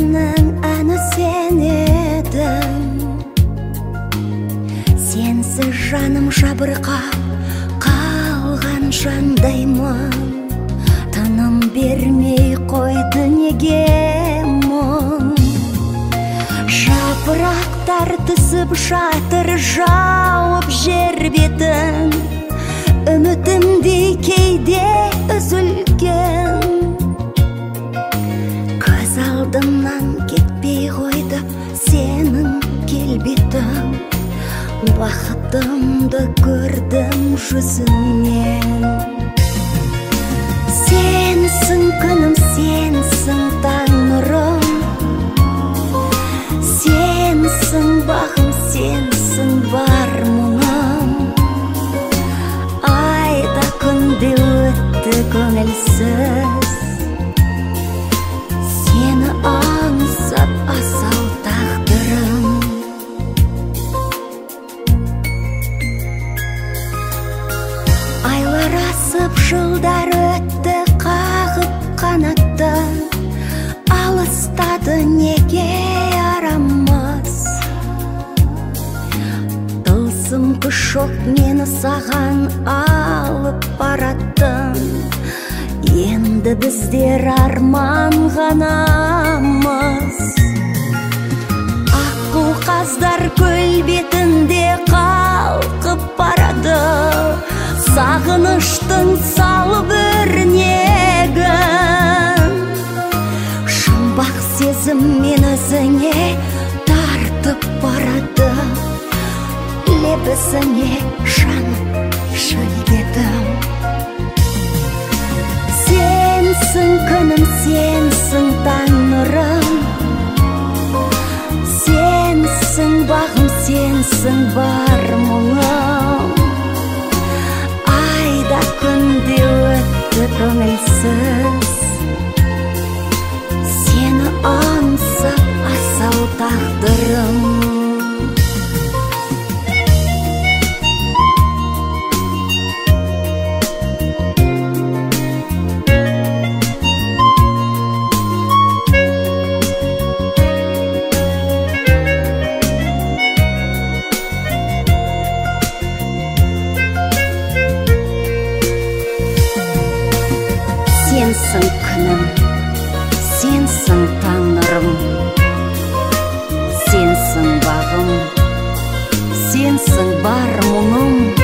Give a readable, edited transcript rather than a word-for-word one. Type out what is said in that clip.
Жүрегімнің әні сен едің. Сенсіз жаным жабырқап қалған жандаймын. Тыным бермей қойды неге мұң? Жапырақтар түсіп жатыр жауып жер бетін. Үмітімдей кейде үзілген. Көз алдымнан кетпей қойды сенің келбетің. Бақытымды көрдім жүзіңнен. Сенсің күнім, сенсің таң нұрым. Сенсің бағым, сенсің бар мұңым. Айда күнде өтті көңілсіз. Сені аңсап асау тағдырым. Айлар асып жылдар өтті қағып қанатты. Алыстады неге арамыз? Тылсым күш жоқ мені саған алып баратын. Енді біздер арман ғанамыз. Аққу қаздар көл бетінде қалқып барады. Сағыныштың салып өрнегін. Жұмбақ сезім мен өзіңе тартып барады. Лебізіңе жанып шөлдедім. Сенсің күнім, сенсің таң нұрым. Сенсің бағым, сенсің бар мұңым. Айда күнде өтті көңілсіз. Сені аңсап асау тағдырым. Сенсің күнім, сенсің таң нұрым. Сенсің бағым, сенсің бар мұңым.